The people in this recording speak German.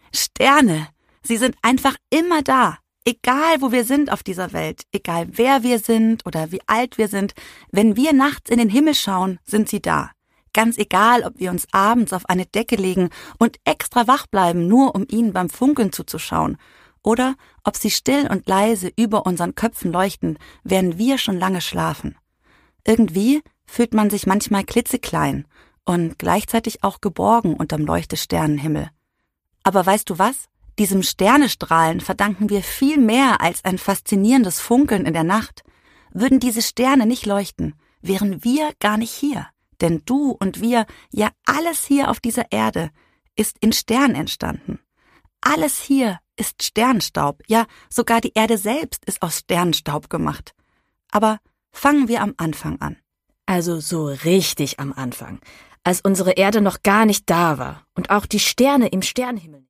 Sterne, sie sind einfach immer da. Egal, wo wir sind auf dieser Welt, egal wer wir sind oder wie alt wir sind, wenn wir nachts in den Himmel schauen, sind sie da. Ganz egal, ob wir uns abends auf eine Decke legen und extra wach bleiben, nur um ihnen beim Funkeln zuzuschauen, oder ob sie still und leise über unseren Köpfen leuchten, während wir schon lange schlafen. Irgendwie fühlt man sich manchmal klitzeklein und gleichzeitig auch geborgen unterm Leuchtesternenhimmel. Aber weißt du was? Diesem Sternestrahlen verdanken wir viel mehr als ein faszinierendes Funkeln in der Nacht. Würden diese Sterne nicht leuchten, wären wir gar nicht hier. Denn du und wir, ja alles hier auf dieser Erde, ist in Sternen entstanden. Alles hier ist Sternstaub, ja sogar die Erde selbst ist aus Sternstaub gemacht. Aber fangen wir am Anfang an. Also so richtig am Anfang, als unsere Erde noch gar nicht da war und auch die Sterne im Sternenhimmel.